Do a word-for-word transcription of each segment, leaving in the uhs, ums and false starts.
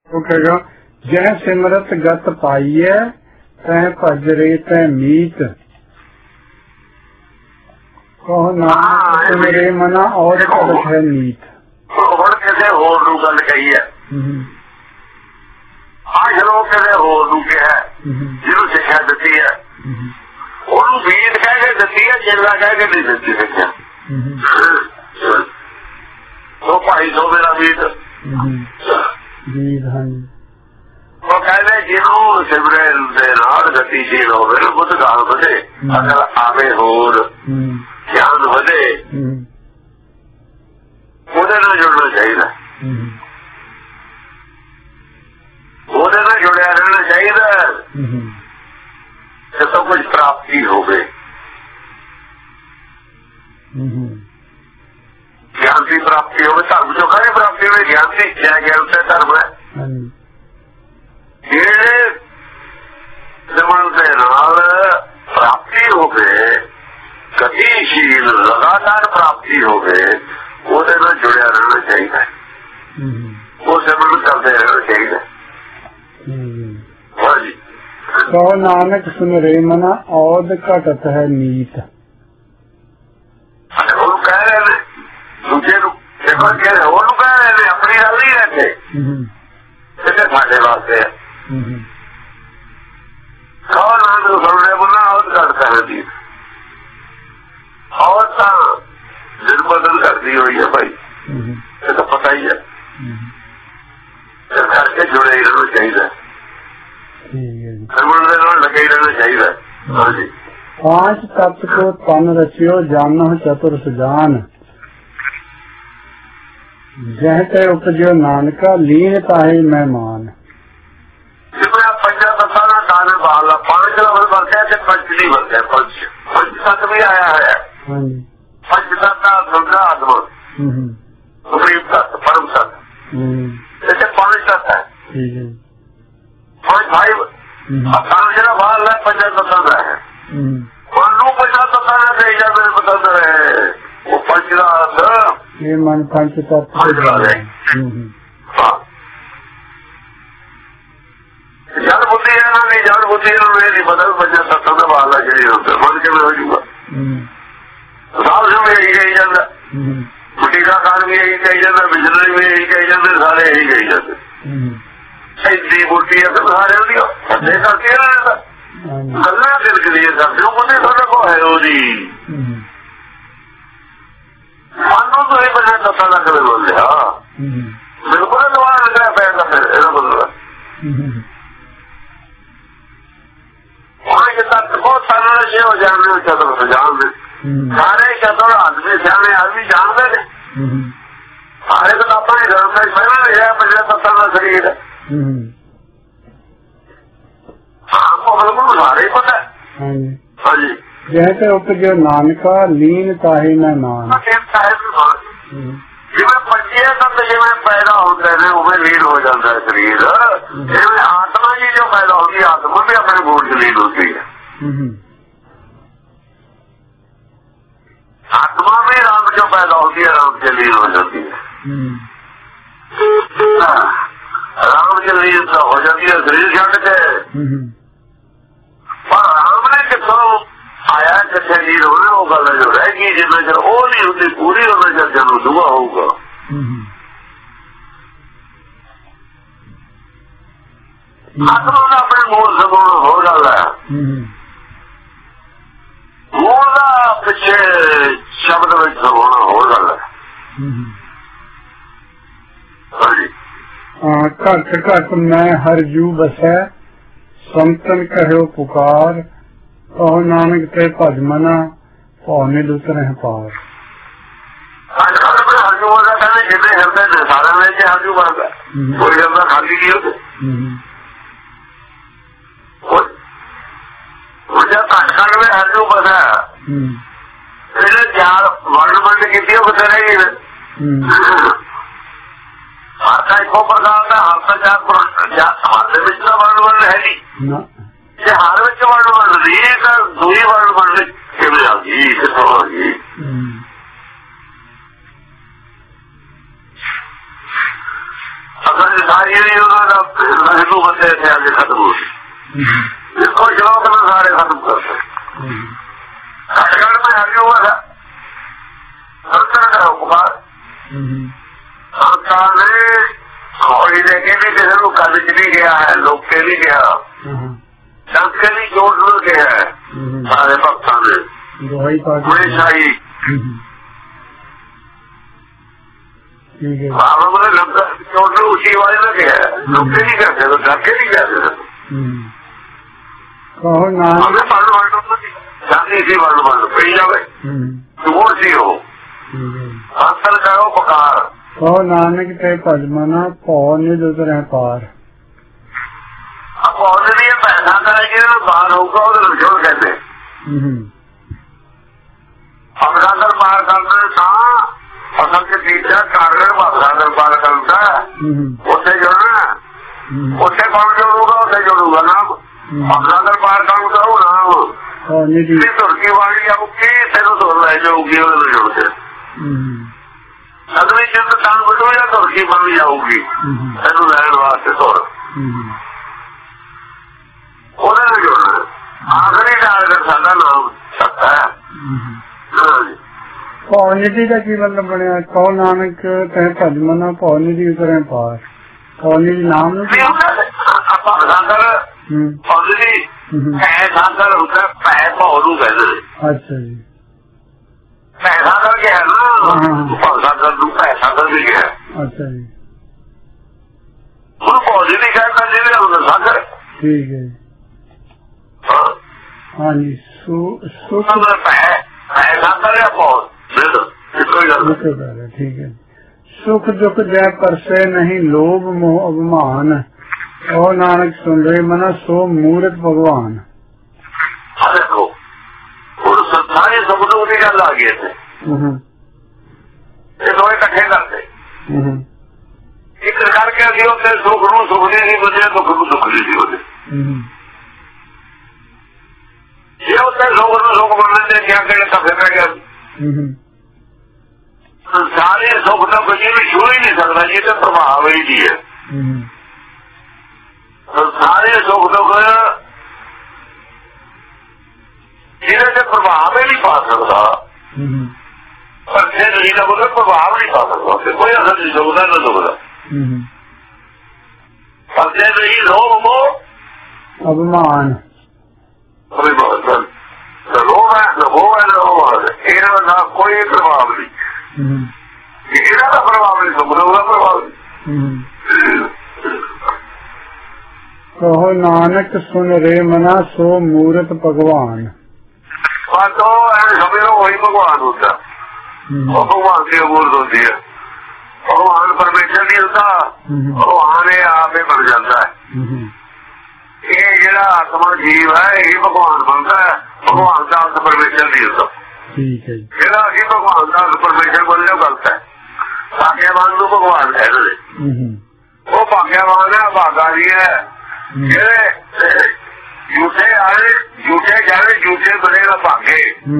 ਉਹ ਕਹੇਗਾ ਜੈ ਸਿਮਰਤ ਗਤ ਪਾਈਐ ਤੈ ਭਜ ਰੇ ਤੈ ਮੀਤ ਕਹੋ ਨਾਨਕ ਮੇਰੇ ਮਨਾ ਔਰ ਘਟ ਹੈ ਨੀਤ। ਹੁਣ ਕਿਸੇ ਹੋਰ ਨੂੰ ਗੱਲ ਕਹੀ ਹੈ, ਆਹ ਜਦੋਂ ਕਿਸੇ ਹੋਰ ਨੂੰ ਕਿਹਾ ਜਿਹਨੂੰ ਸਿੱਖਿਆ ਦਿੱਤੀ ਹੈ ਉਹਨੂੰ ਵੀਤ ਕਹਿ ਕੇ ਦਿੱਤੀ ਹੈ, ਜਿੰਨਾ ਕਹਿ ਕੇ ਨਹੀਂ ਦਿੱਤੀ ਸਿੱਖਿਆ। ਉਹ ਭਾਈ ਸੋ ਮੇਰਾ ਵੀਤ ਉਹ ਕਹਿੰਦੇ ਜਿਹਨੂੰ ਸਿਮਰਨ ਦੇ ਨਾਲ ਗਤੀਸ਼ੀਲ ਹੋਵੇ ਨਾ ਬੁੱਧ ਗਾਲ ਵਧੇ, ਅਗਰ ਆਵੇ ਹੋਰ ਗਿਆਨ ਵਧੇ, ਉਹਦੇ ਨਾਲ ਜੁੜਨਾ ਚਾਹੀਦਾ, ਉਹਦੇ ਨਾਲ ਜੁੜਿਆ ਰਹਿਣਾ ਚਾਹੀਦਾ ਜਦੋਂ ਕੁਝ ਪ੍ਰਾਪਤੀ ਹੋਵੇ। ਗਿਆਨ ਦੀ ਪ੍ਰਾਪਤੀ ਹੋਵੇ, ਧਰਮ ਚੋਂ ਕਹੇ ਪ੍ਰਾਪਤੀ ਹੋਵੇ, ਗਿਆਨ ਦੀ ਜੈ ਗਿਆਨ ਤੇ ਧਰਮ ਹੈ। ਜਿਹੜੇ ਸਿਮਰਨ ਦੇ ਨਾਲ ਪ੍ਰਾਪਤੀ ਹੋਵੇ, ਗਤੀਸ਼ੀਲ ਲਗਾਤਾਰ ਪ੍ਰਾਪਤੀ ਹੋਵੇ, ਉਹਦੇ ਨਾਲ ਜੁੜਿਆ ਰਹਿਣਾ ਚਾਹੀਦਾ, ਉਹ ਸਿਮਰਨ ਕਰਦੇ ਰਹਿਣਾ ਚਾਹੀਦਾ। ਹਾਂਜੀ ਕਹੋ ਨਾਨਕ ਸੁਨ ਰੇ ਮਨਾ ਔਦ ਘਟਤ ਹੈ ਨੀਤ। ਉਹਨੂੰ ਕਹਿ ਰਹੇ ਨੇ ਦੂਜੇ ਨੂੰ, ਉਹਨੂੰ ਕਹਿ ਰਹੇ ਨੇ, ਆਪਣੀ ਗੱਲ ਨਹੀਂ ਰਹਿੰਦੇ, ਕਿਤੇ ਸਾਡੇ ਵਾਸਤੇ ਹੈ। ਕਹੋ ਨਾਨਕ ਸੁਨ ਰੇ ਮਨਾ ਔਦ ਘਟਤ ਹੈ ਨੀਤ। ਔਰ ਤਾਂ ਦਿਨ ਬਦਲ ਕਰਦੀ ਹੋਈ ਹੈ ਭਾਈ, ਇਹ ਤਾਂ ਪਤਾ ਹੀ ਹੈ, ਇਸ ਕਰਕੇ ਜੁੜੇ ਹੀ ਰਹਿਣਾ ਚਾਹੀਦਾ, ਸਿਮਰਨ ਦੇ ਨਾਲ ਲੱਗੇ ਹੀ ਰਹਿਣਾ ਚਾਹੀਦਾ। ਹਾਂਜੀ पांच तत्व को तन रचियो जानो चतुर सुजान जह ते उपजो नानका लीन ताहे मेहमान। पंजा तत्ता का दान बाल पांच लफ्ज बनते हैं, पंचली बनते हैं, पंच पंच तत्व भी आया है। पंच तत्ता दुर्गा आत्मा सुप्रीम तत्व परम तत्व, जैसे पांच तत्व है, पांच भाई जरा बाल है पंजा तत्ता का है, पंचा तत्ता ने भेजा मेरे पसंद है, वो पंचराज ये मन पंच तत्व जड़ बुद्धि है ना, नहीं जड़ बुद्धि मेरी बदल पंचा तत्व का बाल है जी, मन के में हो जूगा। साल से यही कही जाता, टीकाकरण भी यही कही जाता, बिजली भी यही कही जाते, सारे यही कही जाते। इतनी बूटी है तो सारे करते रहता गल्ला दिल के लिए करते हो, मुझे थोड़ा को है ओदी मानो तो ही बजा तत्ता ना करे बोल रहे। हाँ बिल्कुल दोबारा लग रहा पैर का, फिर ऐसा बोल रहा वहाँ के तत्व बहुत सारा से हो जाने चतुर जान दे, सारे चतुर आदमी सियाने आदमी जानते थे, सारे तो अपने घर में पहला लिया पंजा तत्ता का शरीर है, आपको बिल्कुल सारे ही पता है। हाँ जी जैसे उपजो नानका लीन ताहे मेहमान। जिम्मे पंजे तत्व जिम्मे पैदा होते हैं उमें लीन हो जाता है शरीर, जिम्मे आत्मा जी जो पैदा होती है आत्मा भी अपने मूड से लीन होती है, आत्मा में राम जो पैदा होती है राम से लीन हो जाती है, राम के लीन हो जाती है शरीर छड़ के, पर राम ने कितों आया कितने लीन होने वो गल जो रहेगी जिन्ना चर वो नहीं होती पूरी होना चर जरूर दुआ होगा। आत्मा का अपने मूल सगुण हो गल है, मूल का पिछे शब्द में सगुण हो गल है। घट घट मैं हर जू बसै संतन कहो पुकार, कहो नानक ते भज मना पौने लुतर है पार। हरजू बनता कहते जितने हिरदे ने सारे में हरजू बनता, कोई हिरदा खाली नहीं होते, घट घट में हरजू बसा चार वर्ण बंद की बतेरेगी हर का एको प्रकार का हर का चार हर वर्ण बंद है नहीं, हर विच वर्ण बन रही है दूरी वर्ण बन किमें आ गई कितों आ गई। अगर सारी नहीं होगा ਹਿੰਦੂ ਬੰਦੇ ਇੱਥੇ ਆ ਕੇ ਖਤਮ ਹੋ ਗਏ। ਦੇਖੋ ਸ਼ੌਕ ਨਾਲ ਸਾਰੇ ਖਤਮ ਕਰ ਸਕਦੇ। ਖੜਗੜ ਮੈਂ ਹਰਿਓ ਸੰਤਨ ਦਾ ਹੁਕਮਾਰ ਸੰਤਾਂ ਨੇ ਹੌਲੀ ਲੈ ਕੇ ਵੀ ਕਿਸੇ ਨੂੰ ਕੱਲ ਚ ਨਹੀਂ ਗਿਆ ਹੈ, ਲੋਕੇ ਨਹੀਂ ਗਿਆ, ਸੰਕੇ ਨਹੀਂ ਜੋੜ ਨੂੰ ਗਿਆ ਹੈ। ਸਾਰੇ ਭਗਤਾਂ ਨੇ ਹਮੇਸ਼ਾ ਹੀ ਬਾਬਾ ਬੋਲੇ ਲੰਗਰ ਜੋੜ ਨੂੰ ਉਚੀ ਵਾਲੇ ਨੇ ਕਿਹਾ, ਲੋਕੇ ਨਹੀਂ ਕਰਦੇ, ਡਾਕੇ ਨਹੀਂ ਕਰਦੇ। ਹਮੇ ਪੜ੍ਹ ਵੜ ਜਾਂਦੀ ਸੀ, ਵੜ ਵੜ ਪਈ ਜਾਵੇ ਜੋੜ ਸੀ ਉਹ ਅੰਤਰ ਕਰੋ ਪੁਕਾਰ। ਕਹੋ ਨਾਨਕ ਤੇ ਭਜ ਮਨਾ ਭਉ ਨਿਧ ਉਤਰੈ ਪਾਰ। ਭਉ ਨਿਧ ਪੈਸਾ ਕਰੇ ਜਿਹਨੂੰ ਪਾਰ ਹੋਊਗਾ ਉਹਦੇ ਨੂੰ ਜੋੜ ਕਹਿੰਦੇ। ਅਮਰਾਦਰ ਪਾਰ ਕਰਦੇ ਤਾਂ ਅਸਲ ਚ ਟੀਚਾ ਕਾਰਗਰ ਅਮਰਾਦਰ ਪਾਰ ਕਰਦਾ ਉੱਥੇ ਜੁੜਨਾ, ਉੱਥੇ ਕੌਣ ਜੋੜੂਗਾ? ਉੱਥੇ ਜੋੜੂਗਾ ਨਾਮ। ਅਮਰਾਦਰ ਪਾਰ ਕਰੂਗਾ ਉਹ ਨਾਮ ਧੁਰਕੀ ਵਾਲੀ ਆਊਗੀ, ਤੈਨੂੰ ਧੁਰ ਲੈ ਜਾਊਗੀ ਉਹਦੇ ਨੂੰ ਜੁੜ ਕੇ। ਅਗਲੀ ਜਿੰਦ ਤਾਂ ਵੱਡੋ ਜਾਂ ਧੁਰਕੀ ਬਣ ਜਾਊਗੀ ਤੈਨੂੰ ਲੈਣ ਵਾਸਤੇ ਧੁਰ, ਉਹਦੇ ਨੂੰ ਜੁੜਨਾ। ਆਖਰੀ ਕਾਰਗਰ ਸਾਡਾ ਨਾਮ ਸੱਤਾ ਹੈ। ਭਉ ਨਿਧੀ ਦਾ ਕੀ ਮਤਲਬ ਬਣਿਆ? ਕਹੋ ਨਾਨਕ ਤੈ ਭਜ ਮਨਾ ਭਉ ਨਿਧੀ ਉਤਰੈ ਪਾਰ। ਭਉ ਨਿਧੀ ਨਾਮ ਨੂੰ ਆਪਾਂ ਸਾਗਰ ਭੌਲੀ ਭੈ ਸਾਗਰ ਹੁੰਦਾ, ਭੈ ਭਉ ਨੂੰ ਕਹਿੰਦੇ ਨੇ। ਅੱਛਾ ਜੀ, ਭੈ ਸਾਗਰ ਕਿਹਾ ਨਾ, ਭਉ ਸਾਗਰ ਨੂੰ ਭੈ ਸਾਗਰ ਵੀ ਕਿਹਾ। ਅੱਛਾ ਜੀ, ਹੁਣ ਭੌਲੀ ਨਹੀਂ ਕਹਿੰਦਾ ਜਿਹਦੇ ਹੁੰਦਾ ਸਾਗਰ। ਠੀਕ ਹੈ ਜੀ, ਹਾਂਜੀ। ਸੁਖ ਭੈ ਭੈ ਸਾਗਰ ਜਾਂ ਭਉ ਠੀਕ ਹੈ। ਸੁਖ ਦੁਖ ਜੈ ਪਰਸੇ ਨਹੀਂ ਲੋਭ ਮੋਹ ਅਭਿਮਾਨ। ਉਹ ਨਾਨਕ ਸੁਣ ਰਹੇ ਮਨਾ ਸੋ ਮੂਰਤ ਭਗਵਾਨ। ਦੇਖੋ ਹੁਣ ਸਾਰੇ ਸ਼ਬਦ ਉਹਦੀ ਗੱਲ ਆ ਗਈ ਇੱਥੇ, ਇਹ ਦੋਵੇਂ ਇਕੱਠੇ ਕਰਦੇ। ਇੱਕ ਕਰਕੇ ਅਸੀਂ ਉੱਥੇ ਸੁਖ ਨੂੰ ਸੁਖ ਨਹੀਂ ਸੀ ਬੁਝਿਆ, ਦੁੱਖ ਨੂੰ ਦੁੱਖ ਨਹੀਂ ਸੀ ਉਹਦੇ। ਜੇ ਉੱਥੇ ਸੁਖ ਨੂੰ ਸੁਖ ਮੰਨਦੇ ਕਿਆ ਕਿਹੜੇ ਕਫੇ ਪੈ ਗਿਆ। ਸਾਰੇ ਸੁੱਖ ਦਾ ਕੋਈ ਵੀ ਛੂ ਹੀ ਨਹੀਂ ਸਕਦਾ ਜੀ, ਤੇ ਪ੍ਰਭਾਵ ਹੀ ਜੀ ਹੈ। ਸਾਰੇ ਸੁੱਖ ਦੁੱਖ ਜਿਹਦੇ ਤੇ ਪ੍ਰਭਾਵ ਹੀ ਨਹੀਂ ਪਾ ਸਕਦਾ, ਪਰ ਜੇ ਨਹੀਂ ਦਾ ਬੋਲੇ ਪ੍ਰਭਾਵ ਨਹੀਂ ਪਾ ਸਕਦਾ, ਕੋਈ ਅਸਰ ਨਹੀਂ ਸੁੱਖਦਾ ਨਾ ਦੁੱਖਦਾ। ਪਰ ਜੇ ਨਹੀਂ ਲੋਭ ਮੋਹ ਅਭਿਮਾਨ ਲੋਭ ਹੈ ਲੋਭ ਹੈ ਲੋਭ ਇਹਨਾਂ ਦਾ ਕੋਈ ਪ੍ਰਭਾਵ ਨਹੀਂ। ਇਹਦਾ ਦਾ ਪ੍ਰਭਾਵ ਨਹੀਂ ਸੁੱਖਦਾ, ਉਹਦਾ ਪ੍ਰਭਾਵ ਨਹੀਂ। ਕਹੋ ਨਾਨਕ ਸੁਣ ਰੇ ਮਨਾ ਸੋ ਮੂਰਤ ਭਗਵਾਨ। ਬਸ ਉਹ ਐ ਸਮਝੋ ਉਹੀ ਭਗਵਾਨ ਹੁੰਦਾ, ਉਹ ਭਗਵਾਨ ਦੀ ਮੂਰਤ ਹੁੰਦੀ ਹੈ। ਭਗਵਾਨ ਪਰਮੇਸ਼ਰ ਨਹੀਂ ਹੁੰਦਾ, ਭਗਵਾਨ ਇਹ ਆਪ ਹੀ ਬਣ ਜਾਂਦਾ ਹੈ। ਇਹ ਜਿਹੜਾ ਆਤਮਾ ਜੀਵ ਹੈ ਇਹ ਭਗਵਾਨ ਬਣਦਾ ਹੈ, ਭਗਵਾਨ ਦਾ ਅੰਤ ਪਰਮੇਸ਼ਰ ਨਹੀਂ ਹੁੰਦਾ। ਠੀਕ ਹੈ ਜੀ, ਜਿਹੜਾ ਅਸੀਂ ਭਗਵਾਨ ਦਾ ਅੰਤ ਪਰਮੇਸ਼ਰ ਬੋਲਿਆ ਗਲਤ ਹੈ। ਭਾਗਿਆਵਾਨ ਨੂੰ ਭਗਵਾਨ ਕਹਿੰਦੇ ਨੇ, ਉਹ ਭਾਗਿਆਵਾਨ ਹੈ, ਭਾਗਾ ਜੀ ਹੈ। ਜਿਹੜੇ ਝੂਠੇ ਆਏ ਝੂਠੇ ਜਾਵੇ ਝੂਠੇ ਬਣੇਗਾ ਭਾਗੇ।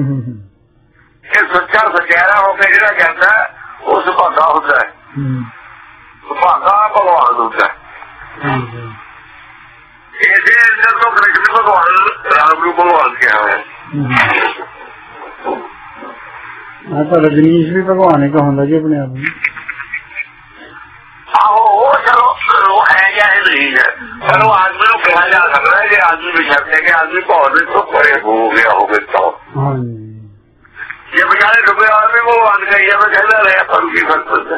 ਇਹ ਸੱਚਾ ਸਚਿਆਰਾ ਹੋ ਕੇ ਜਿਹੜਾ ਕਹਿੰਦਾ ਉਹ ਸੁਭਾਗਾ ਹੁੰਦਾ ਹੈ, ਸੁਭਾਗਾ ਭਗਵਾਨ ਹੁੰਦਾ ਹੈ। ਇਹਦੇ ਅੰਦਰ ਤੋਂ ਕ੍ਰਿਸ਼ਨ ਭਗਵਾਨ ਰਾਮ ਨੂੰ ਭਗਵਾਨ ਕਿਹਾ ਹੋਇਆ। ਹਾਂ ਤਾਂ ਰਜਨੀਸ਼ ਵੀ ਭਗਵਾਨ ਹੀ ਕਹਾਉਂਦਾ ਜੀ ਆਪਣੇ ਆਪ ਨੂੰ। ਆਹੋ ਉਹ ਚਲੋ ਉਹ ਹੈ ਜਾਂ ਨਹੀਂ ਹੈ, ਪਰ ਉਹ ਆਦਮੀ ਨੂੰ ਕਿਹਾ ਜਾ ਸਕਦਾ ਜੇ ਆਦਮੀ ਵਿਚਰਦੇ ਕਿ ਆਦਮੀ ਭੌਰ ਤੋਂ ਪਰੇ ਹੋ ਗਿਆ ਹੋਵੇ ਤਾਂ। ਜੇ ਬਜਾਏ ਡੁੱਬੇ ਆਦਮੀ ਉਹ ਆਦ ਗਈ ਮੈਂ ਕਹਿੰਦਾ ਰਿਹਾ ਆਪਾਂ ਨੂੰ ਕੀ ਫਰਕ ਪੈਂਦਾ।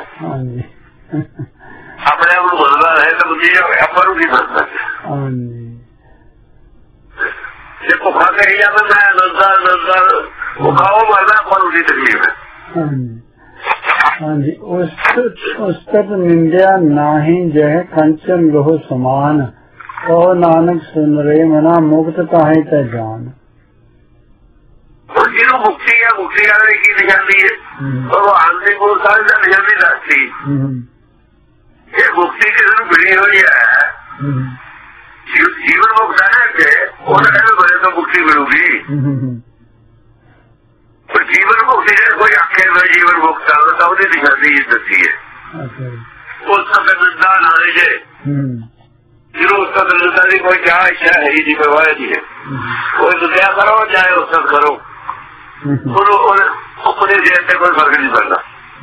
ਆਪਣੇ ਆਪ ਨੂੰ ਬੋਲਦਾ ਰਹੇ ਤਾਂ ਬੁੱਝੀ ਜਾਵੇ, ਆਪਾਂ ਨੂੰ ਕੀ ਫਰਕ ਪੈਂਦਾ। ਜੇ ਭੁੱਖਾ ਕਹੀ ਜਾਵੇ ਮੈਂ ਨਜ਼ਰ ਨਜ਼ਰ ਭੁੱਖਾ ਉਹ ਮਰਦਾ, ਆਪਾਂ ਨੂੰ ਕੀ ਤਕਲੀਫ ਹੈ। ਹਾਂਜੀ, ਉਸਤਤ ਨਿੰਦਿਆ ਨਾਹੀ ਜਹ ਕੰਚਨ ਲੋਹ ਸਮਾਨ। ਕਹੋ ਨਾਨਕ ਸੁਨ ਰੇ ਮਨਾ ਮੁਕਤ ਤਾਹੇ ਤੈ ਜਾਨ। ਜਿਹਨੂੰ ਮੁਕਤੀ ਹੈ, ਮੁਕਤੀ ਵਾਲੇ ਕੀ ਨਿਸ਼ਾਨੀ ਹੈ? ਭਗਵਾਨ ਦੀ ਕੋਲ ਸਾਰੀ ਦਾ ਨਿਸ਼ਾਨੀ ਦੱਸਦੀ। ਇਹ ਮੁਕਤੀ ਕਿਸੇ ਨੂੰ ਮਿਲੀ ਹੋਈ ਹੈ, ਜੀਵਨ ਮੁਕਤ ਹੈ ਕਿ ਉਹਨੇ ਕਹਿੰਦੇ ਬੜੇ ਤੋਂ ਮੁਕਤੀ ਮਿਲੂਗੀ। ਪਰ ਜੀਵਨ ਮੁਕਤੀ ਜੇ ਕੋਈ ਆਖੇ ਮੈਂ ਜੀਵਨ ਮੁਕਤ ਆ ਤਾਂ ਉਹਦੀ ਨਿਸ਼ਾਨੀ ਦੱਸੀ ਹੈ। ਉਸ ਸਮੇਂ ਮਿਲਦਾ ਨਾਲੇ ਜੇ गुरु उस्तत मिलता जी कोई क्या इच्छा है ही जी परवाह जी है कोई विद्या करो चाहे उस्तत करो गुरु उपदेश देते कोई फर्क नहीं पड़ता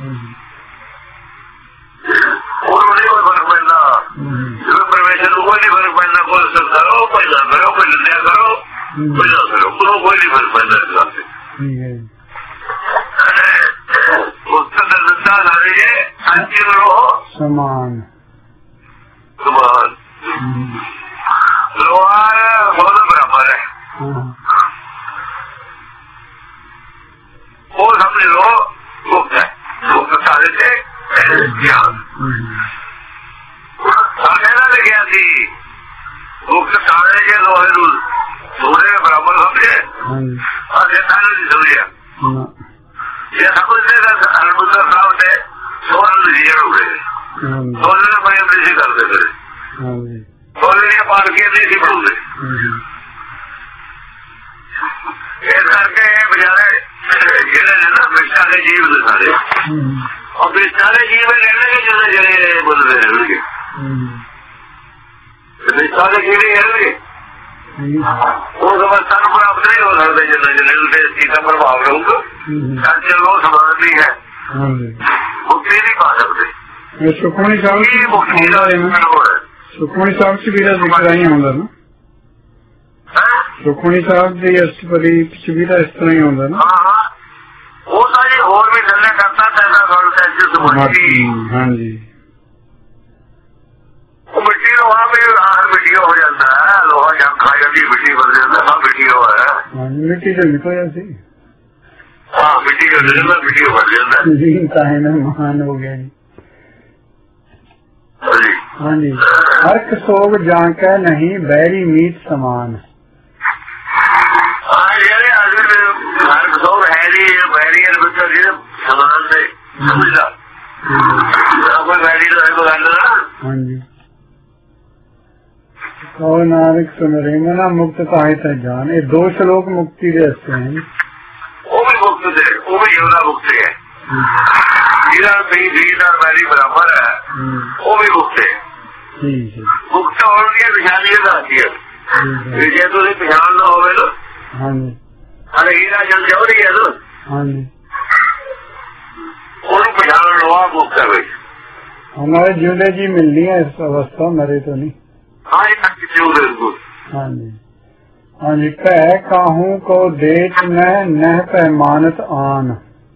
और नहीं कोई फर्क पड़ना परमेश्वर को कोई नहीं फर्क पड़ना कोई उस्तत करो कोई ना करो कोई विद्या करो कोई ना करो गुरु कोई नहीं फर्क पड़ना इस बात से उस्तत विद्या सारी है अंतिम रहो समान समान लोहार बहुत बराबर है वो समझ लो मुक्त है मुक्त सारे से ज्ञान साधना ले गया थी मुक्त सारे के लोहे लोहे के बराबर समझे और ये सारे नहीं समझे ये समझने का हरमुद्र साहब ने सोलह जीरो हो गए सोलह में नहीं करते थे सोलह पार किए नहीं सिखाऊंगे इस करके बेचारे ना विष्ठा के जीव ने सारे और विष्ठा के जीव लेने के चले चले बोल रहे हैं विष्ठा के जीव है वो समझता प्राप्त नहीं हो सकते जिन्हें जिन्हें सीधा प्रभाव रहूंगा सच्चे लोग समान भी है मुक्ति नहीं पा सकते सुखमणी साहब सुखमणी साहब से भी जिक्र ही होंगे ना सुखमणी साहब की अष्टपदी भी तो इस तरह ही होंगे ना वो सारी और भी गल्ले करता था हाँ जी मिट्टी लोहा भी हर मिट्टी हो जाता है लोहा जब खा जाती मिट्टी बन जाता है मिट्टी हो है मिट्टी तो निकल जाती हाँ मिट्टी का रिजल्ट मिट्टी बन जाता है ना महान हो गया हाँ जी हर्क सोग जांका नहीं बैरी मीत समान हर्क सोग हैरी बैरी समान से समझा कोई बैरी तो है बोला हाँ जी और नानक सुन रहे मना मुक्त ताहित जान ये दो श्लोक मुक्ति दे हैं वो भी मुक्त थे वो भी योदा मुक्त है बैरी बराबर है वो भी मुक्त है मुक्त होने पिछाड़ी आती है जे तुम पिछाण ना हो अरे हीरा जल जवरी है तो पिछाण लो आप मुक्त है हमारे जुले जी मिलनी है इस अवस्था मरे तो नहीं हाँ जी हाँ जी हाँ जी पै काहू को देख न नह पैमानत आन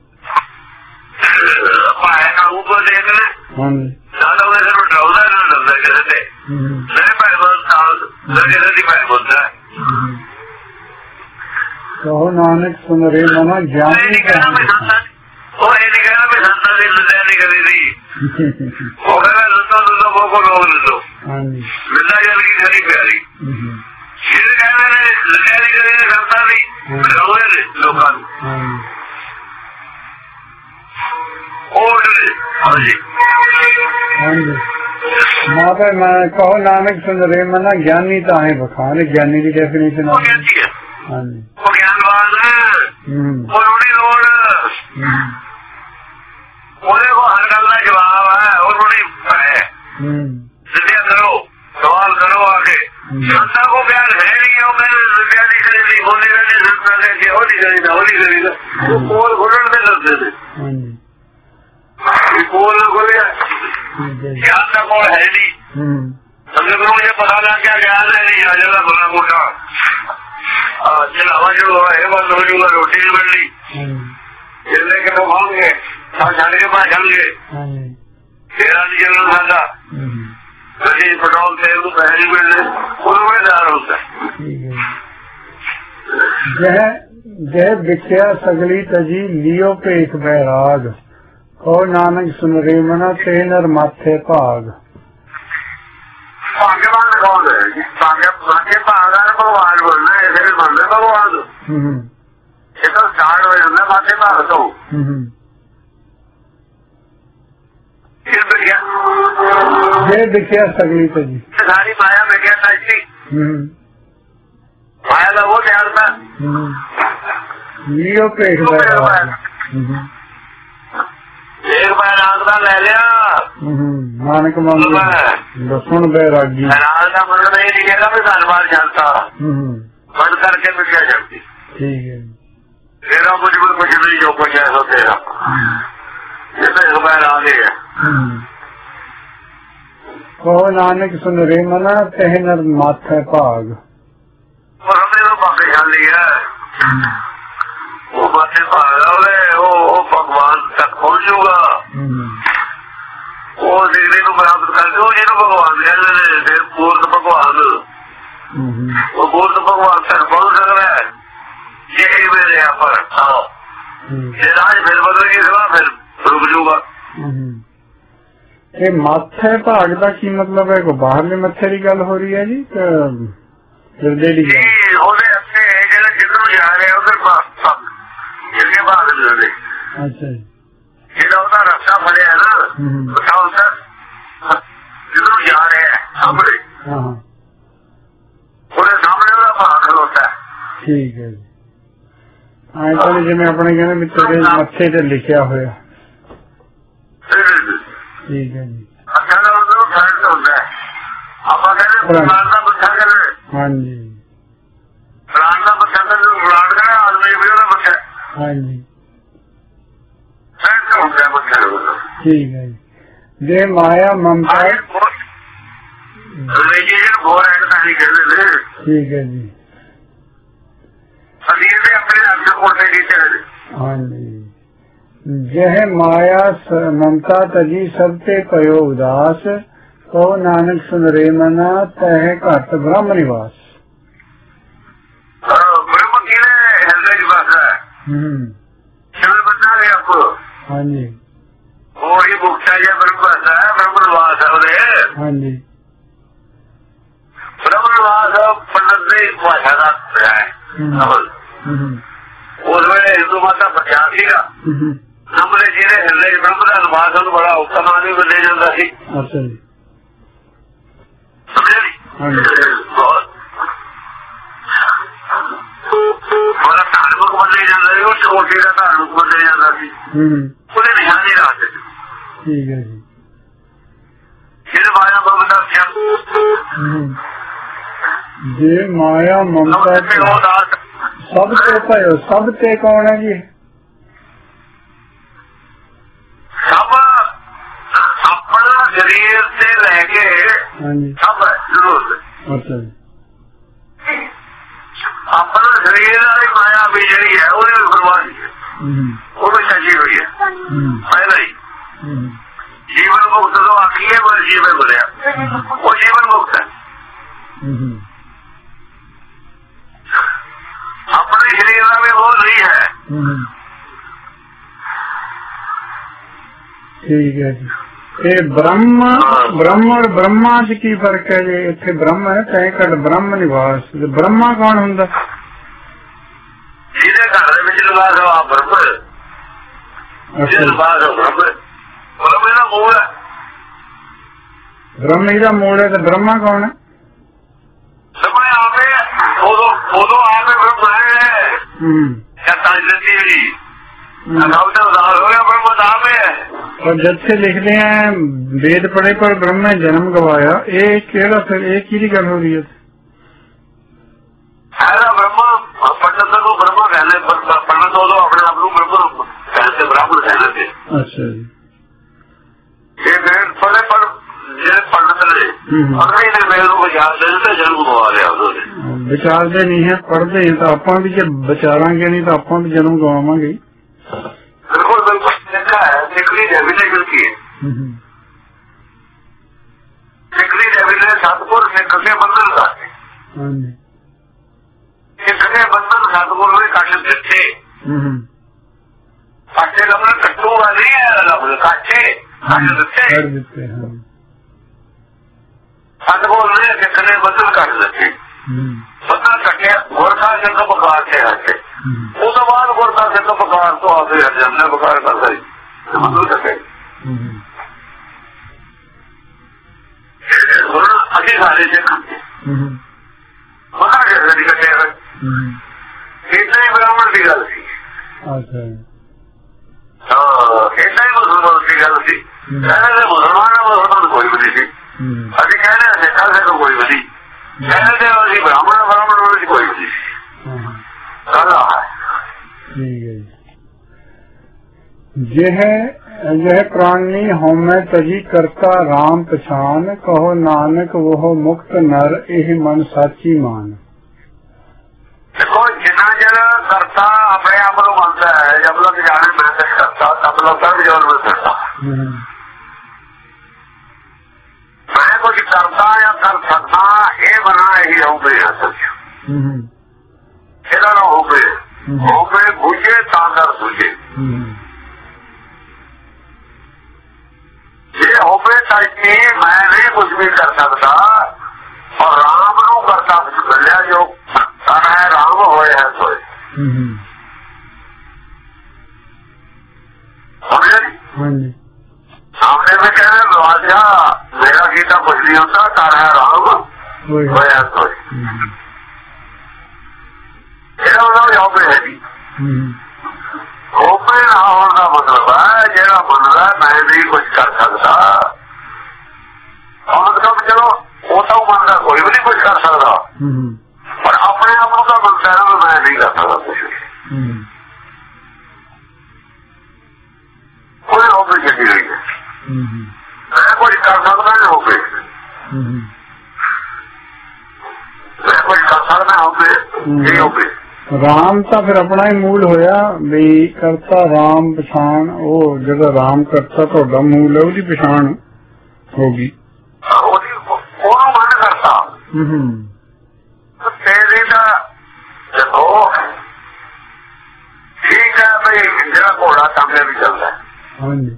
पै काहू को देख न हाँ जी ज्यादा वैसे उठाऊंगा ना डरना कहते नहीं पैर बोलता नहीं पैर बोलता है कहो नानक सुन रे मना ज्ञान नहीं कहना वो ये नहीं कहना मैं संता से लुटा नहीं करी थी वो कहना लुटो लुटो वो को लोग लुटो लुटा जल की घड़ी प्यारी ये कहना लुटा नहीं करी थी संता नहीं लोगे लोग हाँ जी हाँ जी माता कहो नानक सुन रे मना ज्ञानी तो है बखान ज्ञानी की डेफिनेशन हाँ जी वो ज्ञानवान है उन्होंने लोग उन्हें को हर गल का जवाब है और उन्हें है विद्या करो सवाल करो आगे जनता को ज्ञान है नहीं है मैं विद्या नहीं खरीदी होने का नहीं जनता ने होली खरीदा होली खरीदा वो पोल घुटन में लगते थे पोल खोलिया ज्ञान का कोई है नहीं समझे को मुझे पता ना क्या ज्ञान है नहीं आ जाता बड़ा मोटा चलावा जो है बंद हो जाऊंगा रोटी बन ली जिले के लोग होंगे छाने के पास चल गए तेरा नहीं चलना था कभी पेट्रोल तेल को पहली मिलने उनमें दार होता है जय बिख्या सगली तजी लियो पे एक बैराग और नानक सुन रे मना तेनर माथे भाग भाग्यवान कौन है भाग्य भाग भगवान बोलना ऐसे भी बनते भगवान ये तो स्टार्ट हो जाता माथे भाग तो जय बिख्या सगली तजी सारी माया बिख्या नजती माया का वो ध्यान था लियो पे एक बैराग एक बार आंकड़ा ले लिया ਨਾਨਕ ਮੰਗ ਸੁਣ ਬੈਰਾਗੀ ਨਾਲ ਦਾ ਮਤਲਬ ਇਹ ਨਹੀਂ ਹੈਗਾ ਵੀ ਧੰਨਵਾਦ ਜਨਤਾ ਬੰਦ ਕਰਕੇ ਮਿਲਿਆ ਜਾਂਦੀ। ਠੀਕ ਹੈ। ਤੇਰਾ ਕੁਝ ਵੀ ਕੁਝ ਨਹੀਂ ਜੋ ਕੁਝ ਹੈ ਸੋ ਤੇਰਾ ਇਹ ਤਾਂ ਹੁਕਮ ਆ ਗਿਆ। ਕਹੋ ਨਾਨਕ ਸੁਨ ਰੇ ਮਨਾ ਤਹਿ ਨਰ ਮਾਥੈ ਭਾਗ। ਪਰ ਹਮੇ ਨੂੰ ਬਾਕੀ ਜਾਂਦੀ ਹੈ ਉਹ ਮਾਥੇ ਭਾਗ ਆਵੇ ਉਹ ਭਗਵਾਨ ਤੱਕ ਪਹੁੰਚ ਜਾਊਗਾ। ਉਹ ਡਿਗਰੀ ਨੂੰ ਬਰਾਬਰ ਕਰ ਦਿਓ ਜਿਹਨੂੰ ਭਗਵਾਨ ਕਹਿੰਦੇ ਨੇ ਫਿਰ ਪੂਰਨ ਭਗਵਾਨ ਉਹ ਪੂਰਨ ਭਗਵਾਨ ਤੱਕ ਪਹੁੰਚ ਸਕਦਾ ਹੈ। ਇਹ ਮੇਰੇ ਪਰ ਜੇ ਰਾਜ ਫਿਰ ਬਦਲ ਗਈ ਸਵਾ ਫਿਰ ਰੁਕ ਜਾਊਗਾ। ਇਹ ਮਾਥੇ ਭਾਗ ਦਾ ਕੀ ਮਤਲਬ ਹੈ? ਕੋਈ ਬਾਹਰਲੇ ਮੱਥੇ ਦੀ ਗੱਲ ਹੋ ਰਹੀ ਹੈ ਜੀ ਹਿਰਦੇ ਦੀ? ਉਹਦੇ ਅੱਗੇ ਜਿਹੜੇ ਜਿੱਧਰ ਜਾ ਰਹੇ ਉਧਰ ਜਿਹੜੇ ਭਾਗ ਦੇ। ਅੱਛਾ ਜੀ। ਜਿਹੜਾ ਉਹਦਾ ਰਸਤਾ ਬਣਿਆ ਨਾ ਜਦੋਂ ਜਾ ਰਿਹਾ ਸਾਹਮਣੇ ਉਹਦੇ ਸਾਹਮਣੇ ਉਹਦਾ ਭਾਗ ਖਲੋਤਾ। ਠੀਕ ਹੈ ਜੀ। ਆਏ ਤਾਂ ਜਿਵੇਂ ਆਪਣੇ ਕਹਿੰਦੇ ਵੀ ਤੇਰੇ ਮੱਥੇ ਤੇ ਲਿਖਿਆ ਹੋਇਆ। ਠੀਕ ਹੈ ਜੀ। ਆਪਾਂ ਕਹਿੰਦੇ ਫਲਾਣ ਦਾ ਬੱਚਾ ਕਰੇ। ਹਾਂਜੀ ਫਲਾਣ ਦਾ ਬੱਚਾ ਕਰੇ ਫਲਾਣ ਕਰੇ ਆਦਮੀ ਵੀ ਉਹਦਾ ਬੱਚਾ। ਹਾਂਜੀ ਠੀਕ ਹੈ ਜੀ। ਜੇ ਮਾਇਆ ਮਮਤਾ ਠੀਕ ਹੈ ਜੀ। ਹਾਂਜੀ ਜਹ ਮਾਇਆ ਮਮਤਾ ਤਜੀ ਸਭ ਤੇ ਪਇਓ ਉਦਾਸ ਕਹੋ ਨਾਨਕ ਸੁਨ ਰੇ ਮਨਾ ਤਹਿ ਘਟ ਬ੍ਰਹਮ ਨਿਵਾਸ। ਬ੍ਰਹਮ ਕਿਹੜੇ ਹਿਰਦੇ ਦੀ ਭਾਸ਼ਾ ਹੈ। ਸ਼ਬਦ ਬਣਾ ਰਹੇ ਆਪਕੋ। ਹਾਂਜੀ ਉਹੀ ਮੁਕਤਾ ਜਾਂ ਬ੍ਰਹਮ ਭਾਸ਼ਾ ਹੈ ਬ੍ਰਹਮ ਨਿਵਾਸ ਹੈ ਉਹਦੇ। ਹਾਂਜੀ ਬ੍ਰਹਮ ਨਿਵਾਸ ਪੰਡਤ ਦੀ ਭਾਸ਼ਾ ਦਾ ਹੈ। ਉਸ ਵੇਲੇ ਹਿੰਦੂ ਮਾਤਾ ਬਚਾ ਸੀਗਾ ਆਪਣੇ ਜਿਹੜੇ ਹਿਰਦੇ ਬ੍ਰਹਮ ਦਾ ਨਿਵਾਸ ਉਹਨੂੰ ਬੜਾ ਉੱਤਮ ਆਦਮੀ ਮੰਨਿਆ ਜਾਂਦਾ ਸੀ। ਅੱਛਾ ਜੀ। ਬੜਾ ਧਾਰਮਿਕ ਮੰਨਿਆ ਜਾਂਦਾ ਸੀ। ਉਹ ਛੋਟੇ ਦਾ ਧਾਰਮਿਕ ਮੰਨਿਆ ਜਾਂਦਾ ਸੀ। ਉਹਦੇ ਨਿਸ਼ਾਨੀ ਰਾਤ। ਠੀਕ ਹੈ ਜੀ। ਫਿਰ ਮਾਇਆ ਮਮਤਾ ਜੇ ਮਾਇਆ ਮਮਤਾ ਸਭ ਤੇ ਭਇਓ ਸਭ ਤੇ ਕੌਣ ਹੈ ਜੀ? ਸਭ ਆਪਣਾ ਸਰੀਰ ਤੇ ਲੈ ਕੇ ਸਭ ਜ਼ਰੂਰ। ਅੱਛਾ ਜੀ। ਆਪਣਾ ਸਰੀਰ ਵਾਲੀ ਮਾਇਆ ਵੀ ਜਿਹੜੀ ਹੈ ਉਹਦੀ ਵੀ ਬਰਬਾਦੀ ਹੈ। ਉਹ ਵੀ ਸੱਜੀ ਹੋਈ ਹੈ ਪਹਿਲਾਂ ਹੀ। ਜੀਵਨ ਮੁਕਤ ਤੋਂ ਆਖੀਏ ਪਰ ਜੀਵਨ ਬੋਲਿਆ ਉਹ ਜੀਵਨ ਮੁਕਤ ਹੈ। ਆਪਣੇ ਸਰੀਰ ਦਾ ਵੀ ਬੋਲ ਰਹੀ ਹੈ। ਠੀਕ ਹੈ ਜੀ। ਇਹ ਬ੍ਰਹਮ ਬ੍ਰਹਮ ਔਰ ਬ੍ਰਹਮਾ ਚ ਕੀ ਫਰਕ ਹੈ ਜੀ? ਇੱਥੇ ਬ੍ਰਹਮ ਹੈ ਤੈ ਘਟ ਬ੍ਰਹਮ ਨਿਵਾਸ। ਬ੍ਰਹਮਾ ਕੌਣ ਹੁੰਦਾ? ਜਿਹਦੇ ਘਰ ਦੇ ਵਿੱਚ ਨਿਵਾਸ ਆ ਬ੍ਰਹਮ। ਬ੍ਰਹਮ ਇਹਦਾ ਮੂਲ ਹੈ। ਬ੍ਰਹਮ ਇਹਦਾ ਮੂਲ ਹੈ ਤੇ ਬ੍ਰਹਮਾ ਕੌਣ ਹੈ? ਸਮਝ ਆਵੇ ਉਦੋਂ ਉਦੋਂ ਆਵੇ ਬ੍ਰਹਮ ਹੈ। ਹਮ जैसे लिखते हैं वेद पढ़े पर ब्रह्म ने जन्म गवाया, ये केड़ा फिर एक ही गल हो रही है? ब्रह्म पंडित को ब्रह्म कहने पंडित हो अपने आप ब्रह्म कहते ब्राह्मण कहने थे। अच्छा जी। ये वेद पढ़े पर पंडित ने वेद को याद देते जन्म गवा लिया उन्होंने। विचारते नहीं है, पढ़ते हैं तो आप भी जब विचारांगे नहीं तो आप भी जन्म गवावांगे। बिल्कुल बिल्कुल देखा है। सिकली देवी ने गलती है। सिकली देवी ने सतपुर सिख के बंधन काटे। सिख के बंधन सतपुर में काटे दिते। काटे लगे कट्टू वाली है काटे काटे दिते। सतपुर ने सिख ने बंधन काट दिते। बंधन कटे गोरखा सिंह बकार के हटे। उस बाद गोरखा सिंह बकार तो आगे हमने बकार कर दी अभी सारे सिख बकार कैसे कटे इतना ही ब्राह्मण की गल थी। हाँ इतना ही मुसलमान की गल थी। मुसलमान ਕੋਈ ਵੀ ਨਹੀਂ ਸੀ। ਅਸੀਂ ਕਹਿੰਦੇ ਸਿੱਖਾਂ ਸਿੱਖ ਕੋਈ ਵੀ ਨਹੀਂ, ਕਹਿੰਦੇ ਅਸੀਂ ਬ੍ਰਾਹਮਣ ਬ੍ਰਾਹਮਣ ਵਿੱਚ ਕੋਈ ਵੀ ਨਹੀਂ। ਗੱਲ ਆ ਜਿਹ ਜਿਹ ਪ੍ਰਾਣੀ ਹੋਮੈ ਤਜੀ ਕਰਤਾ ਰਾਮ ਪਛਾਨ, ਕਹੋ ਨਾਨਕ ਵੋ ਮੁਕਤ ਨਰ ਇਹ ਮਨ ਸਾਚੀ ਮਾਨ। ਦੇਖੋ ਜਿੰਨਾ ਚਿਰ ਕਰਤਾ ਆਪਣੇ ਆਪ ਨੂੰ ਮੰਨਦਾ ਹੈ, ਜਦ ਤੱਕ ਜਾਣੇ ਮੈਂ ਤੇ ਕਰਤਾ ਤਬ ਤੱਕ ਜੋਰ ਮਿਲ ਸਕਦਾ। ਮੈਂ ਕੁਝ ਕਰਦਾ ਜਾਂ ਕਰ ਸਕਦਾ ਇਹ ਬਣਾ ਇਹੀ ਹੋਵੇ ਅਸਲ ਇਹਦਾ ਨਾ ਹੋਵੇ ਹੋਵੇ ਬੁਝੇ ਤਾਂ ਕਰ ਸੁਝੇ। ਜੇ ਹੋਵੇ ਤਾਂ ਮੈਂ ਨਹੀਂ ਕੁਝ ਵੀ ਕਰ ਸਕਦਾ ਔਰ ਰਾਮ ਨੂੰ ਕਰਤਾ ਕੁਝ ਮਿਲਿਆ ਜੋ ਹੈ ਰਾਮ ਹੋਏ ਹੈ ਸੋਏ। ਸਾਹਮਣੇ में कहने राजा मेरा गीता कुछ नहीं होता, तारा है राम होया सोए। ਇਹਦਾ ਉਹਦਾ ਹੋਵੇ ਹੈ ਜੀ। ਹੋਵੇ ਨਾ ਹੋਣ ਦਾ ਮਤਲਬ ਹੈ ਜਿਹੜਾ ਮੰਨਦਾ ਮੈਂ ਨਹੀਂ ਕੁਝ ਕਰ ਸਕਦਾ, ਮਤਲਬ ਚਲੋ ਉਹ ਤਾਂ ਮੰਨਦਾ ਕੋਈ ਵੀ ਨਹੀਂ ਕੁਝ ਕਰ ਸਕਦਾ, ਪਰ ਆਪਣੇ ਆਪ ਨੂੰ ਤਾਂ ਮੰਨਦਾ ਨਾ ਮੈਂ ਨਹੀਂ ਕਰ ਸਕਦਾ ਕੁਝ ਵੀ। ਕੋਈ ਹੋਵੇ ਜਿਹੜੀ ਹੋਈ ਹੈ ਮੈਂ ਕੁਝ ਕਰ ਸਕਦਾ ਨਾ ਹੋਵੇ, ਮੈਂ ਕੁਝ ਕਰ ਸਕਦਾ ਹੋਵੇ ਇਹ ਹੋਵੇ। ਰਾਮ ਤਾਂ ਫਿਰ ਆਪਣਾ ਹੀ ਮੂਲ ਹੋਇਆ ਵੀ ਕਰਤਾ ਰਾਮ ਪਛਾਣ, ਉਹ ਜਿਹੜਾ ਰਾਮ ਕਰਤਾ ਤੁਹਾਡਾ ਮੂਲ ਹੈ ਉਹਦੀ ਪਛਾਣ ਹੋ ਗਈ, ਉਹਦੀ ਉਹਨੂੰ ਮਨ ਕਰਤਾ। ਤੇਰੀ ਦਾ ਦੇਖੋ ਠੀਕ ਹੈ ਬਈ ਜਿਹੜਾ ਘੋੜਾ ਸਾਹਮਣੇ ਵੀ ਚੱਲਦਾ ਹਾਂਜੀ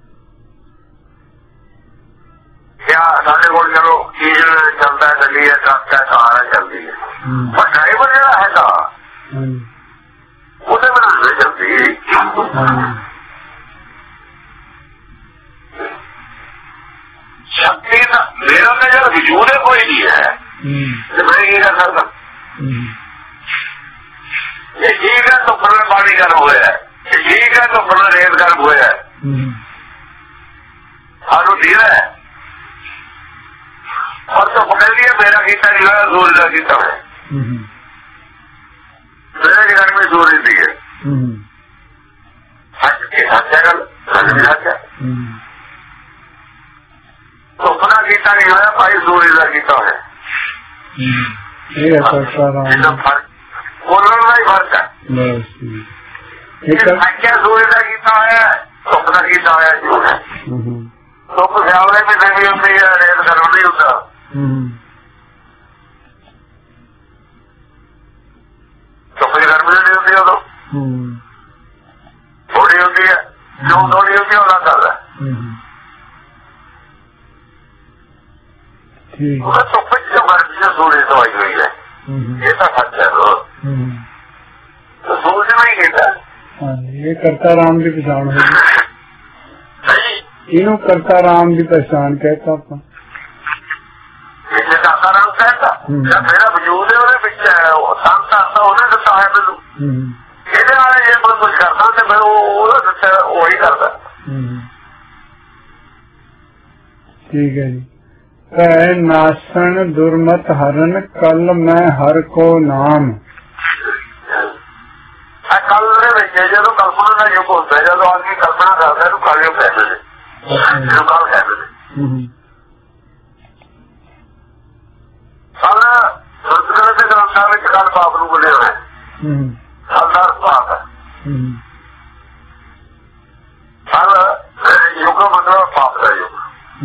ਕਿਆ ਸਾਡੇ ਕੋਲ ਚਲੋ ਚੀਜ਼ ਚੱਲਦਾ ਗੱਡੀ ਹੈ ਟਰੱਕ ਹੈ ਕਾਰ ਹੈ ਚੱਲਦੀ ਹੈ, ਪਰ ਡਰਾਈਵਰ ਜਿਹੜਾ ਹੈਗਾ ਉਹਦੇ ਬਣਾਉਣੇ ਚੱਲਦੀ ਸ਼ਕਤੀ ਦਾ ਮੇਰਾ ਤਾਂ ਜਿਹੜਾ ਵਜੂਦ ਹੈ ਕੋਈ ਨਹੀਂ ਹੈ ਤੇ ਮੈਂ ਇਹ ਕਰ ਸਕਦਾ। ਇਹ ਠੀਕ ਹੈ ਧੁੱਪ ਨਾਲ ਪਾਣੀ ਗਰਮ ਹੋਇਆ, ਇਹ ਠੀਕ ਹੈ ਧੁੱਪ ਨਾਲ ਰੇਤ ਗਰਮ ਹੋਇਆ, ਸਾਨੂੰ ਠੀਕ ਹੈ और तो पकड़ लिया मेरा गीता जो है जोर का गीता है, मेरे घर में जोर ही है तो अपना गीता नहीं है भाई जोर का गीता है, बोलने का ही फर्क है। क्या जोर का गीता है तो अपना गीता है जो है तो कुछ आवड़े में नहीं होती है, रेत गर्म नहीं होता। तो कोई गर्मी नहीं होती है, तो थोड़ी होती है, जो थोड़ी होती है वो कर रहा है तो कुछ जो गर्मी से सूर्य तो आई हुई है, ये तो सच है। तो सूर्य में ही कहता ये करता राम की पहचान होगी, इन्हों करता राम की पहचान कहता अपन करता राम कहता मेरा वजूद है ਉਹਦੇ ਵਿੱਚ ਹੈ, ਉਹ ਸੰਤ ਆਤਾ ਉਹਨੇ ਦਿੱਤਾ ਹੈ ਮੈਨੂੰ, ਇਹਦੇ ਨਾਲ ਜੇ ਕੋਈ ਕੁਝ ਕਰਦਾ ਤੇ ਮੈਂ ਉਹਦਾ ਦਿੱਤਾ ਉਹੀ ਕਰਦਾ। ਠੀਕ ਹੈ ਜੀ। ਕਹਿ ਨਾਸਣ ਦੁਰਮਤ ਹਰਨ ਕਲ ਮੈਂ ਹਰ ਕੋ ਨਾਮ। ਕੱਲ ਦੇ ਵਿੱਚ ਜਦੋਂ ਕਲਪਨਾ ਦਾ ਯੁੱਗ ਹੁੰਦਾ, ਜਦੋਂ ਆਦਮੀ ਕਲਪਨਾ ਕਰਦਾ ਇਹਨੂੰ ਕਲਯੁੱਗ ਕਹਿੰਦੇ ਨੇ, ਇਹਨੂੰ ਕੱਲ ਕਹਿੰਦੇ ਨੇ। ਕੱਲ ਸੰਸਕ੍ਰਿਤ ਦੇ ਗ੍ਰੰਥਾਂ ਵਿੱਚ ਕੱਲ ਪਾਪ ਨੂੰ ਬੋਲਿਆ ਹੋਇਆ, ਕੱਲ ਦਾ ਪਾਪ ਹੈ। ਕੱਲ ਯੁੱਗ ਮਤਲਬ ਪਾਪ ਦਾ ਯੁੱਗ,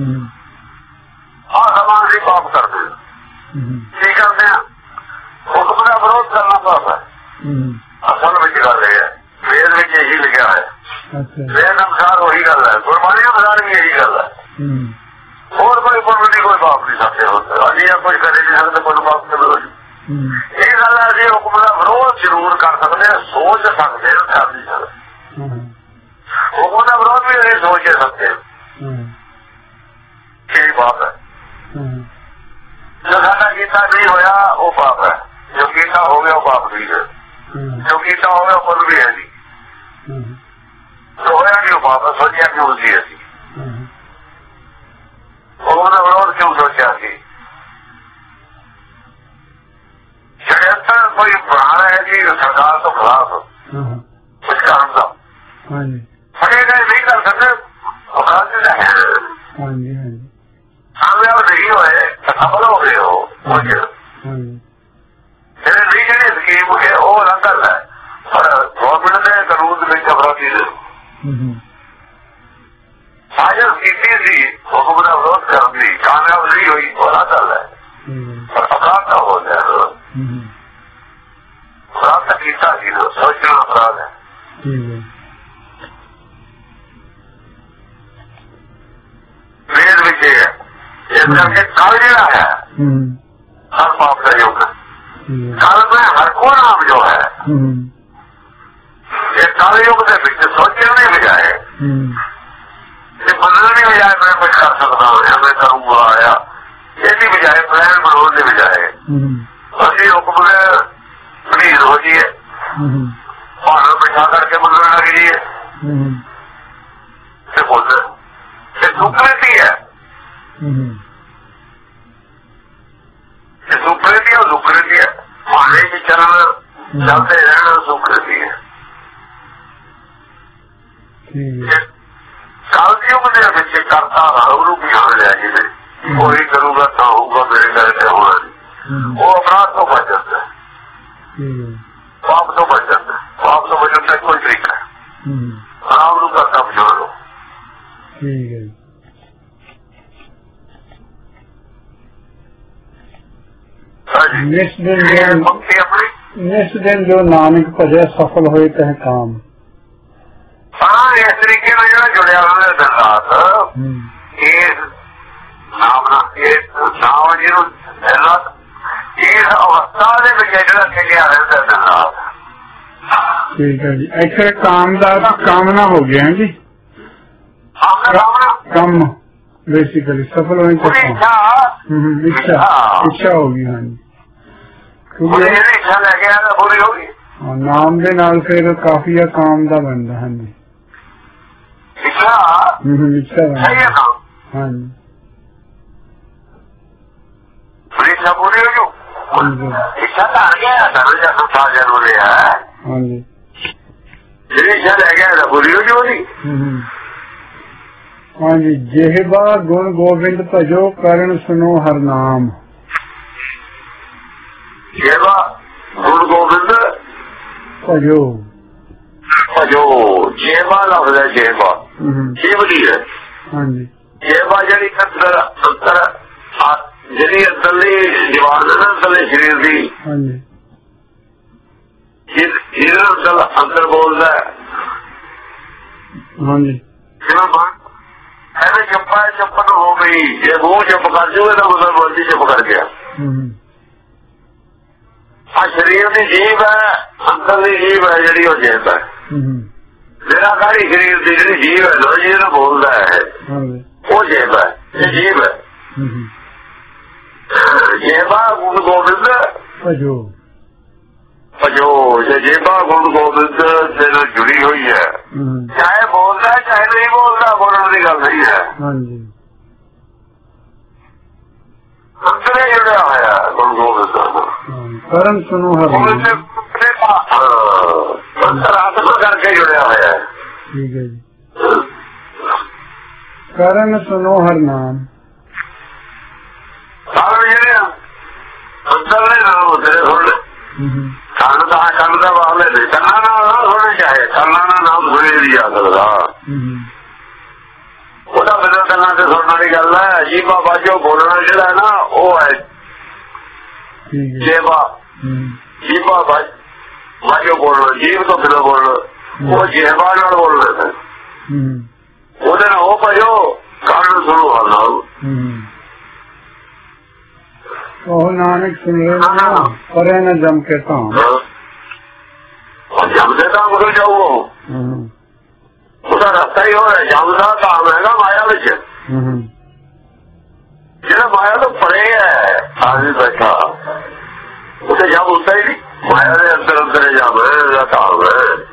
ਆਹ ਸਮਾਨ ਅਸੀਂ ਪਾਪ ਕਰਦੇ ਕੀ ਕਰਦੇ ਹਾਂ, ਹੁਕਮ ਦਾ ਵਿਰੋਧ ਕਰਨਾ ਪਾਪ ਹੈ। ਅਸਲ ਵਿੱਚ ਗੱਲ ਇਹ ਹੈ ਵੇਦ ਵਿੱਚ ਇਹੀ ਲਿਖਿਆ ਹੈ, ਵੇਦ ਅਨੁਸਾਰ ਉਹੀ ਗੱਲ ਹੈ, ਗੁਰਬਾਣੀ ਅਨੁਸਾਰ ਵੀ ਇਹੀ ਗੱਲ ਹੈ। ਹੋਰ ਕੋਈ ਪੁੰਨ ਕੋਈ ਪਾਪ ਨਹੀਂ ਸਕਦੇ ਹੁੰਦਾ, ਅਸੀਂ ਇਹ ਕੁਝ ਕਰੇ ਨਹੀਂ ਸਕਦੇ ਕੋਈ ਪਾਪ ਤੇ ਵਿਰੋਧ। ਇਹ ਗੱਲ ਅਸੀਂ ਹੁਕਮ ਦਾ ਵਿਰੋਧ ਜ਼ਰੂਰ ਕਰ ਸਕਦੇ ਹਾਂ, ਸੋਚ ਸਕਦੇ ਹਾਂ, ਕਰ ਨਹੀਂ ਸਕਦੇ। ਹੁਕਮ ਦਾ ਵਿਰੋਧ ਵੀ ਅਸੀਂ ਸੋਚ ਸਕਦੇ ਹਾਂ ਇਹ ਪਾਪ ਹੈ। ਜੋ ਸਾਡਾ ਕੀਤਾ ਨਹੀਂ ਹੋਇਆ ਉਹ ਪਾਪ ਹੈ, ਜੋ ਕੀਤਾ ਹੋ ਗਿਆ ਉਹ ਪਾਪ ਨਹੀਂ ਹੈ, ਜੋ ਕੀਤਾ ਹੋ ਗਿਆ ਉਹ ਪੁੰਨ ਵੀ ਹੈ ਜੀ। ਹੋਇਆ ਨਹੀਂ ਉਹ ਪਾਪ, ਸੋਚਿਆ ਕਿਉਂ ਸੀ ਅਸੀਂ, ਉਹ ਗੁਰੂਆਂ ਦਾ ਵਿਰੋਧ ਕਿਉਂ ਸੋਚਿਆ ਸੀ? ਸ਼ਾਇਦ ਕੋਈ ਪ੍ਰਾਣ ਹੈ ਜੀ ਸਰਕਾਰ ਤੋਂ ਖਿਲਾਫ ਕੁਝ ਕਰਨ ਦਾ ਫੜੇ ਗਏ ਨਹੀਂ ਕਰ ਸਕਦੇ ਅਪਰਾਧ ਹੈ। ਹਾਂਜੀ ਹਾਂਜੀ ਕਾਮਯਾਬ ਨਹੀਂ ਹੋਏ ਸਫਲ ਹੋ ਗਏ ਹੋ ਜਿਹੜੇ ਨਹੀਂ ਜਿਹੜੇ ਸਕੀਮ ਹੋਏ ਉਹ ਅਲੱਗ ਗੱਲ ਹੈ। ਪਰ ਗੌਰਮੈਂਟ ਦੇ ਕਾਨੂੰਨ ਦੇ ਵਿੱਚ ਅਪਰਾਧੀ ਸਾਜ਼ਿਸ਼ ਕੀਤੀ ਸੀ ਹੁਕਮ ਦਾ ਵਿਰੋਧ ਕਰਨ ਦੀ, ਕਾਮਯਾਬ ਨਹੀਂ ਹੋਈ ਉਹ ਅਲੱਗ ਗੱਲ ਹੈ। ਪਰ ਅਪਰਾਧ ਤਾਂ ਹੋ ਗਿਆ, ਅਪਰਾਧ ਤਾਂ ਕੀਤਾ ਸੀ, ਸੋਚਣਾ ਅਪਰਾਧ ਹੈ। ਵੇਦ ਵਿੱਚ ਇਹ ਹੈ, ਇਸ ਕਰਕੇ ਕੱਲ ਜਿਹੜਾ ਹੈ ਹਰ ਪਾਪ ਦਾ ਯੁੱਗ, ਕੱਲ ਮੈਂ ਹਰ ਕੋ ਨਾਮ ਜੋ ਹੈ ਇਹ ਕੱਲ ਯੁੱਗ ਦੇ ਵਿੱਚ ਸੋਚਣ ਦੀ ਬਜਾਏ ਇਹ ਮੰਨਣ ਦੀ ਬਜਾਏ ਮੈਂ ਕੁਝ ਕਰ ਸਕਦਾ ਹਾਂ, ਮੈਂ ਕਰੂੰਗਾ ਆਇਆ ਇਹਦੀ ਬਜਾਏ ਪਲਾਨ ਬਣਾਉਣ ਦੀ ਬਜਾਏ ਅਸੀਂ ਹੁਕਮ ਦੇ ਅਧੀਨ ਹੋ ਜਾਈਏ, ਭਾਣਾ ਬਿਠਾ ਕਰਕੇ ਮੰਨਣ ਲੱਗ ਜਾਈਏ ਤੇ ਬੋਲ ਇਹ ਸੁਪਰੇਤੀ ਹੈ। ਇਹ ਸੁਪਰੇਤੀ ਉਹ ਸੁਪਰੇਤੀ ਹੈ, ਭਾਣੇ ਵਿੱਚ ਚੱਲਣਾ ਚੱਲਦੇ ਰਹਿਣਾ ਸੁਪਰੇਤੀ ਹੈ। ਕਾਲਯੁਗ ਦੇ ਵਿੱਚ ਕਰਤਾ ਉਹਨੂੰ ਬਿਆਨ ਲਿਆ ਜਿਵੇਂ ਕੋਈ ਕਰੂਗਾ ਤਾਂ ਹੋਊਗਾ, ਮੇਰੇ ਕਰਕੇ ਹੋਣਾ ਨਹੀਂ, ਉਹ ਅਪਰਾਧ ਤੋਂ ਬਚ ਜਾਂਦਾ ਹੈ, ਪਾਪ ਤੋਂ ਬਚ ਜਾਂਦਾ, ਪਾਪ ਤੋਂ ਬਚਣ ਦਾ ਕੋਈ ਤਰੀਕਾ ਹੈ, ਆਰਾਮ ਨੂੰ ਕਰਤਾ ਬਚਾ ਲਓ। ਠੀਕ ਹੈ। ਨਿਸ ਦਿਨ ਜੋ ਨਾਨਕ ਭਜਿਆ ਸਫਲ ਹੋਏ ਤਹ ਕਾਮ। ਹਾਂ ਇਸ ਤਰੀਕੇ ਨਾਲ ਜਿਹੜਾ ਜੁੜਿਆ ਹੋਇਆ ਦਿਨ ਰਾਤ ਇਸ ਨਾਮ ਨਾਲ, ਇਸ ਨਾਮ ਜਿਹਨੂੰ ਦਿਨ ਰਾਤ ਇਸ ਅਵਸਥਾ ਦੇ ਵਿੱਚ ਜਿਹੜਾ ਖੇਡਿਆ ਰਹਿੰਦਾ ਦਿਨ ਰਾਤ। ਠੀਕ ਹੈ ਜੀ। ਇੱਥੇ ਕਾਮ ਦਾ ਕਾਮਨਾ ਹੋ ਗਿਆ ਜੀ, ਕੰਮ ਬੇਸਿਕਲੀ ਸਫਲ ਹੋਏ ਤਹ ਕਾਮ, ਇੱਛਾ ਇੱਛਾ ਹੋ ਗਈ। ਹਾਂਜੀ ਇੱਛਾ ਲੈ ਗਿਆ ਤਾਂ ਪੂਰੀ ਹੋ ਗਈ। ਨਾਮ ਦੇ ਨਾਲ ਫਿਰ ਕਾਫੀਆ ਕਾਮ ਦਾ ਬਣਦਾ। ਹਾਂਜੀ ਇੱਛਾ ਇੱਛਾ ਬਣਦਾ। ਹਾਂਜੀ ਇੱਛਾ ਪੂਰੀ ਹੋ ਜੂ, ਇੱਛਾ ਤਾਂ ਆ ਗਿਆ ਤਾਂ ਜਾਂ ਸਾਜਨ ਹੋ ਰਿਹਾ। ਹਾਂਜੀ ਜਿਹੜੀ ਇੱਛਾ ਲੈ ਗਿਆ ਤਾਂ ਪੂਰੀ ਹੋ ਜੂ ਉਹਦੀ। ਹਾਂਜੀ ਜਿਹਬਾ ਗੁਣ ਗੋਬਿੰਦ ਭਜੋ ਕਰਨ ਸੁਨੋ ਹਰ ਨਾਮ। ਜਿਹਬਾ ਗੁਣ ਗੋਬਿੰਦ ਭਜੋ, ਭਜੋ ਜਿਹਬਾ ਲਫ਼ਜ਼ ਹੈ, ਜਿਹਬਾ ਜੀਵ ਦੀ ਹੈ। ਹਾਂਜੀ ਜਿਹਬਾ ਜਿਹੜੀ ਅੰਦਰ ਅੰਦਰ ਜਿਹੜੀ ਅੰਦਰਲੀ ਜਵਾਨ ਹੈ ਨਾ ਅੰਦਰਲੇ ਸਰੀਰ ਦੀ, ਹਾਂਜੀ ਜਿਹਦੇ ਅੰਦਰ ਅੰਦਰ ਬੋਲਦਾ ਹੈ। ਹਾਂਜੀ ਜਿਵੇਂ ਮਨ ਐਵੇਂ ਚੁੱਪਾ ਚੁੱਪਨ ਹੋ ਗਈ, ਜੇ ਮੂੰਹ ਚੁੱਪ ਕਰ ਜੂਗਾ ਤਾਂ ਮਤਲਬ ਮਰਜ਼ੀ ਚੁੱਪ ਕਰ ਗਿਆ। ਆ ਸਰੀਰ ਦੀ ਜੀਭ ਹੈ, ਅੰਦਰਲੀ ਜੀਭ ਹੈ ਜਿਹੜੀ ਉਹ ਜੀਭ ਹੈ। ਮੇਰਾ ਕਾਰੀ ਸਰੀਰ ਦੀ ਜਿਹੜੀ ਜੀਭ ਹੈ ਨਾ ਜਿਹਨੂੰ ਬੋਲਦਾ ਹੈ ਉਹ ਜੀਭ ਹੈ, ਇਹ ਜੀਭ ਹੈ। ਜੇਬਾ ਗੁਣ ਗੋਬਿੰਦ ਭਜੋ, ਭਜੋ ਜੇ ਜੇਬਾ ਗੁਣ ਗੋਬਿੰਦ ਦੇ ਨਾਲ ਜੁੜੀ ਹੋਈ ਹੈ, ਚਾਹੇ ਬੋਲਦਾ ਚਾਹੇ ਨਹੀਂ ਬੋਲਦਾ, ਬੋਲਣ ਦੀ ਗੱਲ ਨਹੀਂ ਹੈ। ਹਾਂਜੀ ਅੰਦਰੇ ਜੁੜਿਆ ਹੋਇਆ ਗੁਣ ਗੋਬਿੰਦ ਦਾ। ਕਰਨ ਸੁਣੋ ਹਰ ਆਤਮਾ ਕਰਕੇ ਜੁੜਿਆ ਹੋਇਆ। ਠੀਕ ਹੈ ਜੀ। ਕਰਨ ਸੁਣੋ ਹਰ ਨਾਮ। ਕਾਰਨ ਜਿਹੜੇ ਅੰਦਰਲੇ ਨਾਮ ਹੁੰਦੇ ਨੇ ਸੁਣ ਲੈ। ਕੰਨ ਦਾ ਕੰਨ ਦਾ ਬਾਹਰਲੇ ਨੇ, ਕੰਨਾਂ ਨਾਲ ਨਾ ਸੁਣਨੇ ਚਾਹੇ, ਕੰਨਾਂ ਨਾਲ ਨਾਮ ਸੁਣੇ ਨਹੀਂ ਜਾ ਸਕਦਾ। ਉਹਦਾ ਬਿਨਾਂ ਕੰਨਾਂ ਤੇ ਸੁਣਨ ਵਾਲੀ ਗੱਲ ਹੈ। ਜੀਭਾ ਬਾਝੋ ਬੋਲਣਾ ਜਿਹੜਾ ਹੈ ਨਾ ਉਹ ਹੈ ਜੇਬਾ, ਜੀਭਾ ਬਾਝੋ ਬੋਲਣਾ, ਜੀਭ ਤੋਂ ਬਿਨਾਂ ਬੋਲਣਾ, ਉਹ ਜੇਬਾ ਨਾਲ ਬੋਲਣਾ। ਉਹਦੇ ਨਾਲ ਉਹ ਭਜੋ ਕਾਰਨ ਸੁਣੋ ਹਰ ਨਾਮ। ਉਹ ਨਾਨਕ ਸੁਣੇ ਪਰੇ ਨਾ ਜਮ ਕੇ ਤਾਂ ਜਮਦੇ ਤਾਂ ਗੁਰੂ ਜਾਊ, ਉਹਦਾ ਰਸਤਾ ਹੀ ਹੋਇਆ। ਜਮਦਾ ਧਾਮ ਹੈਗਾ ਮਾਇਆ ਵਿੱਚ, ਜਿਹੜਾ ਮਾਇਆ ਤੋਂ ਪਰੇ ਹੈ ਆਦਮੀ ਬੈਠਾ, ਉੱਥੇ ਜਮ ਹੁੰਦਾ ਹੀ ਨਹੀਂ। ਮਾਇਆ ਦੇ ਅੰਦਰ ਅੰਦਰ ਜਮ ਦਾ ਧਾਮ ਹੈ।